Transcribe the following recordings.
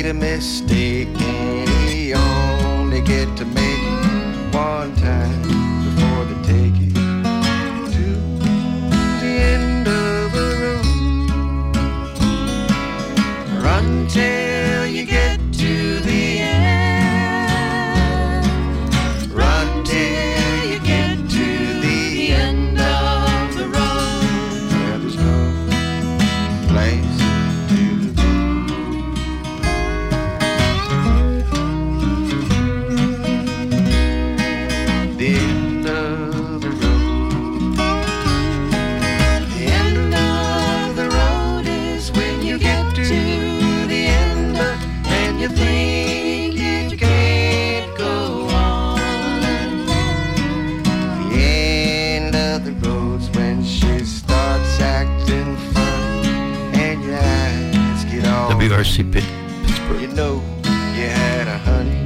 made a mistake and he only get to make it one time before they take it to the end of the road. Run till you get to the end. Run till you get to the end of the road. Where there's no place to go. The end of the road. The end of the road is when you get to the end and you think you can't go on. The end of the road's when she starts acting funny and your eyes get all WRC Pittsburgh. you know you had a honey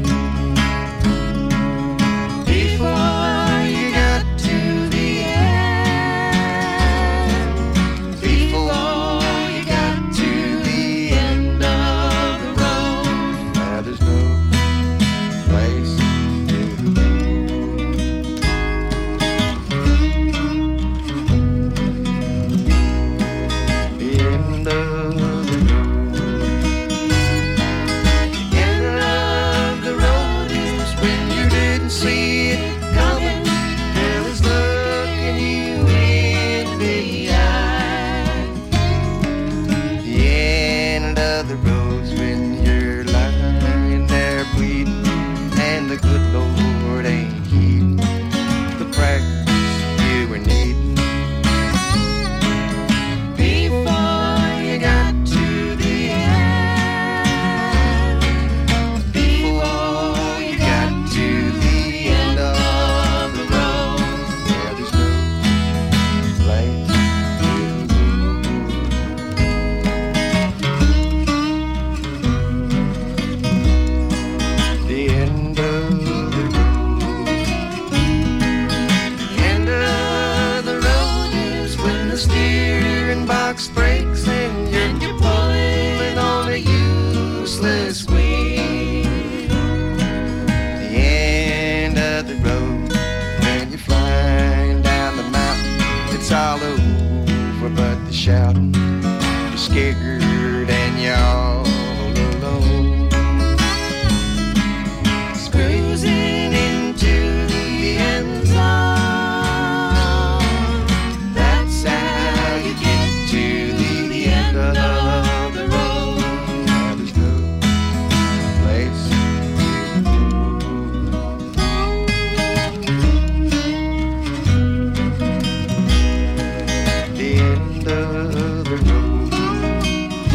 before you got to the end. Before you got to the end of the road. Now there's no place to go. The end of the road. The end of the road is when you didn't see it coming. There was looking you in the eye. The end of the road's when you're lying there bleeding and the good Lord ain't heeding the practice you were needing. Before you got to the end. Before you got to the end of the road. Where there's no place to go. The end of the road. The end of the road is when the steering box breaks and you're pulling on a useless wheel. The end of the road when you're flying down the mountain. It's all over but the shouting. You're scared and you're all alone. Cruising into the end zone. That's how you get to the end of the road. Now there's no place to go. The end of the road.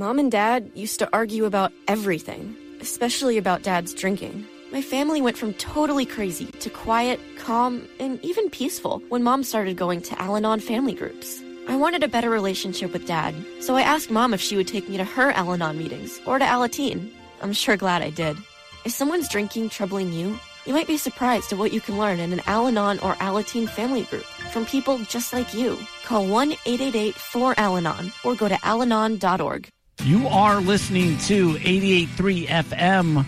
Mom and Dad used to argue about everything, especially about Dad's drinking. My family went from totally crazy to quiet, calm, and even peaceful when Mom started going to Al-Anon family groups. I wanted a better relationship with Dad, so I asked Mom if she would take me to her Al-Anon meetings or to Alateen. I'm sure glad I did. Is someone's drinking troubling you? You might be surprised at what you can learn in an Al-Anon or Alateen family group from people just like you. Call 1-888-4-ALANON or go to alanon.org. You are listening to 88.3 FM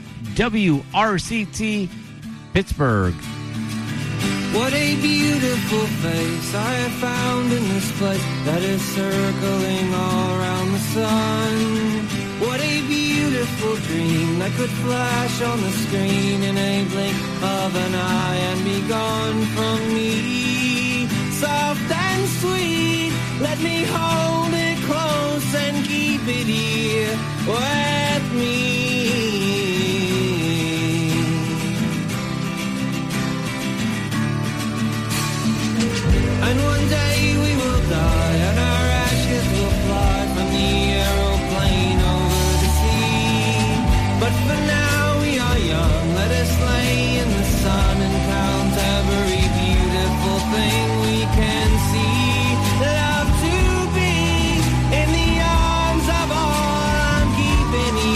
WRCT Pittsburgh. What a beautiful face I have found in this place that is circling all around the sun. What a beautiful dream that could flash on the screen in a blink of an eye and be gone from me. Soft and sweet, let me hold it close and keep it here with me. And one day we will die and our ashes will fly from the aeroplane over the sea. But for now we are young, let us lay in the sun and count every beautiful thing we can see. Love to be in the arms of all I'm keeping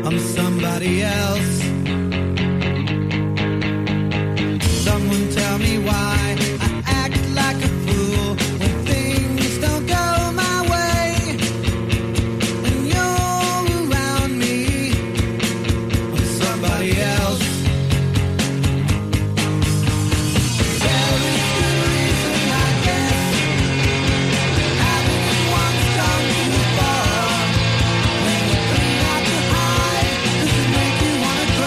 I'm somebody else. Someone tell me why I act like a fool when things don't go my way. When you're around me, I'm somebody else. There is good reason, I guess. Having once come too far. When you clean out your hide, does it make you wanna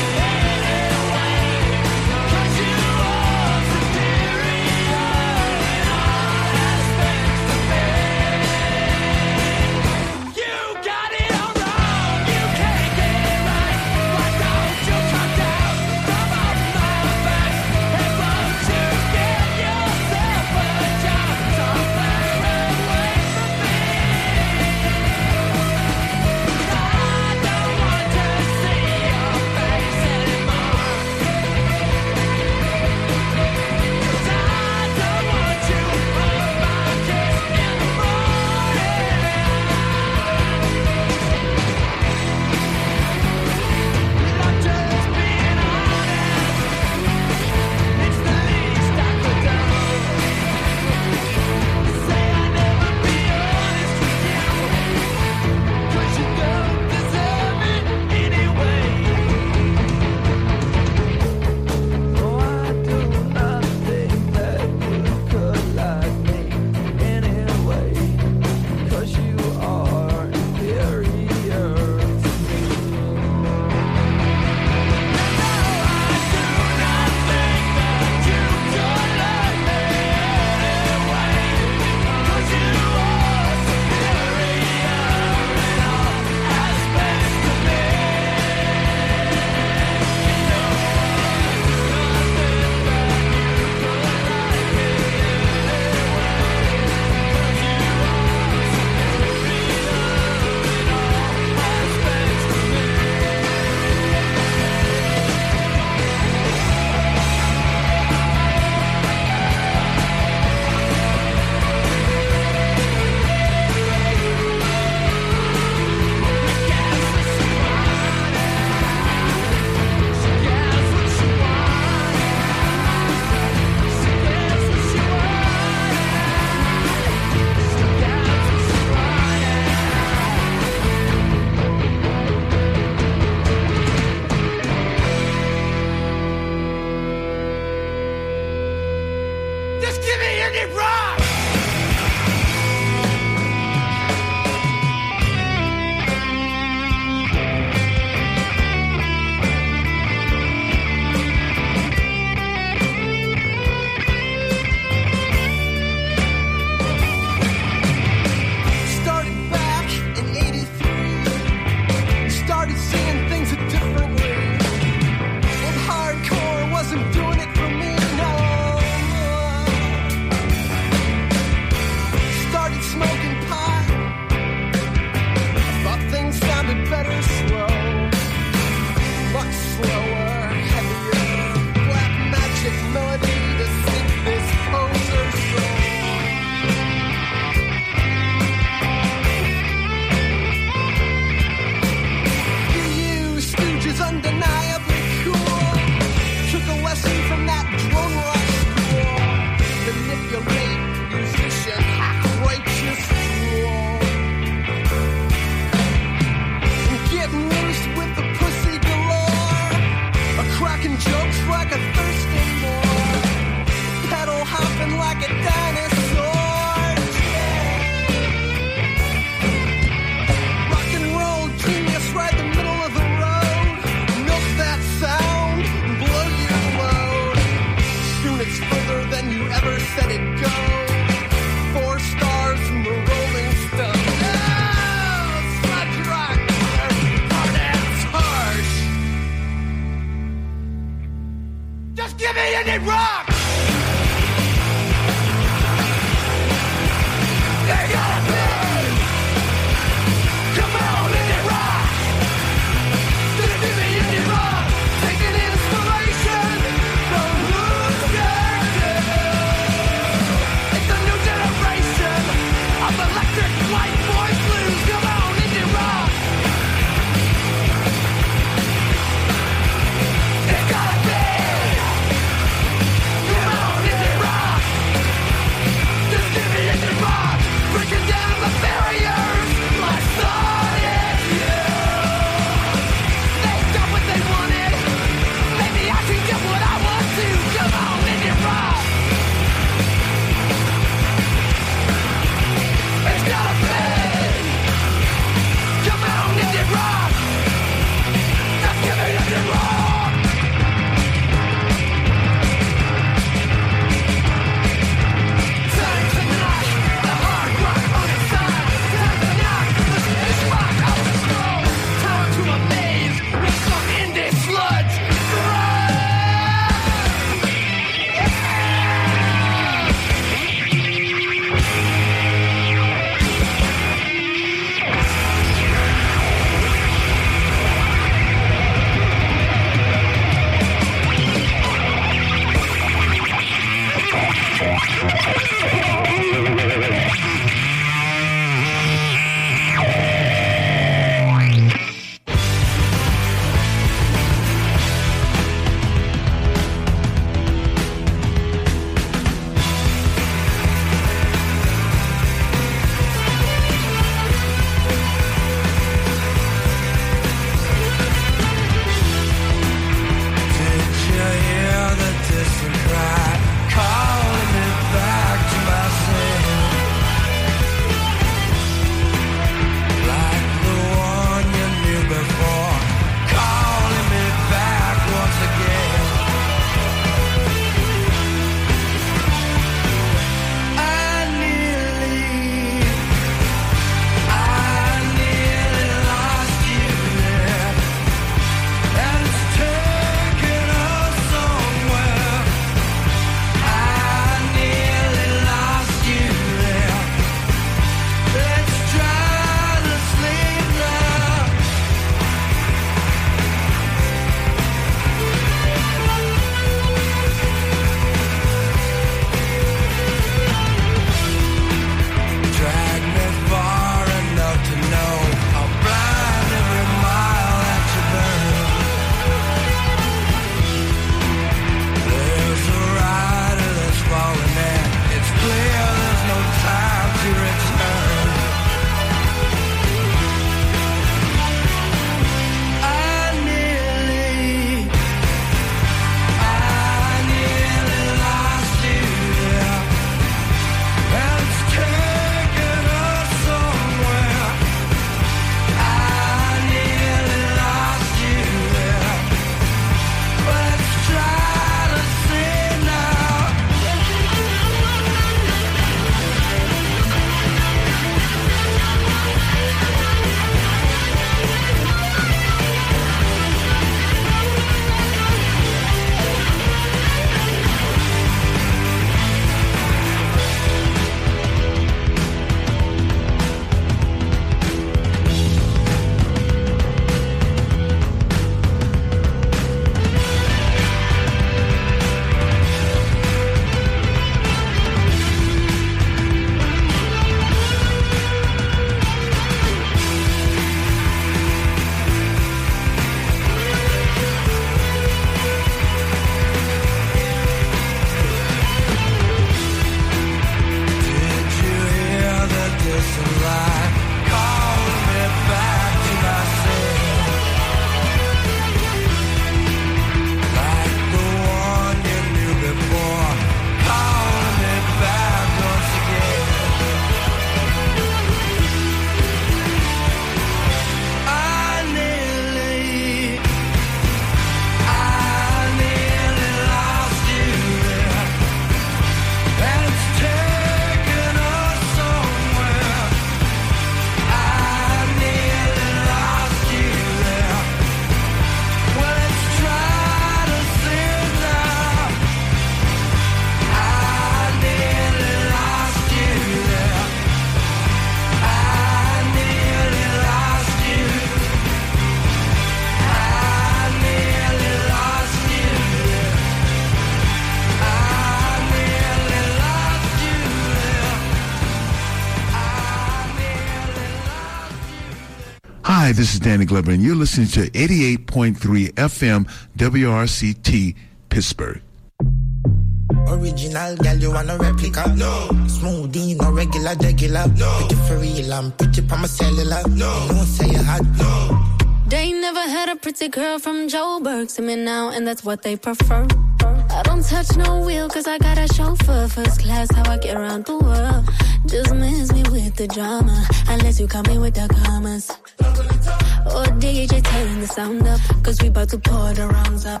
Hi, this is Danny Glover, and you're listening to 88.3 FM WRCT Pittsburgh. Original girl, you want a replica? No. Smoothie, no regular. No. Pretty for real, I'm pretty pa my cellular. No. You don't say you hot. No. They never had a pretty girl from Joburg. See me now, and that's what they prefer. I don't touch no wheel, cause I got a chauffeur. First class, how I get around the world. Just miss me with the drama, unless you come in with the commas. Or DJ turn the sound up, cause we about to pour the rounds up.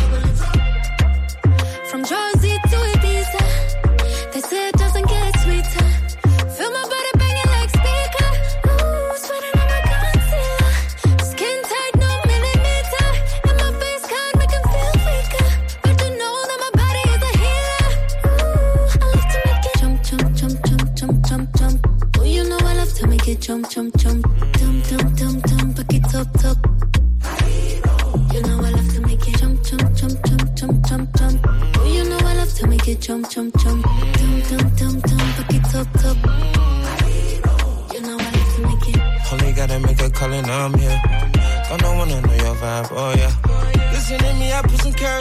From Jersey to Ibiza, they say it doesn't get sweeter. Feel my body banging like speaker. Ooh, sweating on my concealer. Skin tight, no millimeter. And my face can't make him feel weaker. But you know that my body is a healer. Ooh, I love to make it jump, jump, jump, jump, jump, jump, jump. Oh, you know I love to make it jump, jump, jump. Dum, dum, dum, dum, back it up, top. You know I love to make it jump, jump, jump, jump, jump, jump, jump. You know I love to make it jump, jump, jump. Dum, dum, dum, dum, back it up, top. You know I love to make it. Only gotta make a call and I'm here. Don't wanna know your vibe, oh yeah. Listen to me, I put some carrots